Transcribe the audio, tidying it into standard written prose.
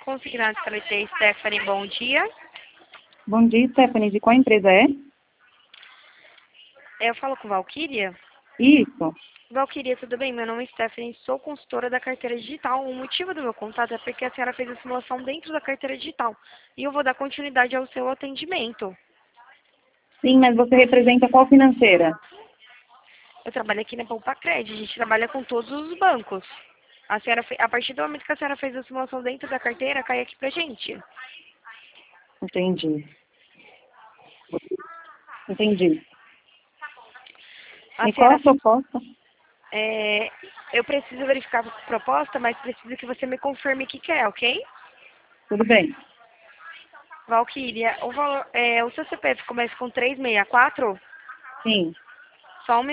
Consignado Paletê, Stephanie, bom dia. Bom dia, Stephanie. De qual empresa é? Eu falo com Valquíria. Isso. Valquíria, tudo bem? Meu nome é Stephanie, sou consultora da carteira digital. O motivo do meu contato é porque a senhora fez a simulação dentro da carteira digital e eu vou dar continuidade ao seu atendimento. Sim, mas você representa qual financeira? Eu trabalho aqui na Poupa Cred, a gente trabalha com todos os bancos. A partir do momento que a senhora fez a simulação dentro da carteira, cai aqui pra gente. Entendi. Entendi. A E qual senhora, a proposta? eu preciso verificar a proposta, mas preciso que você me confirme o que quer, ok? Tudo bem. Valquíria, o seu CPF começa com 364? Sim. Só um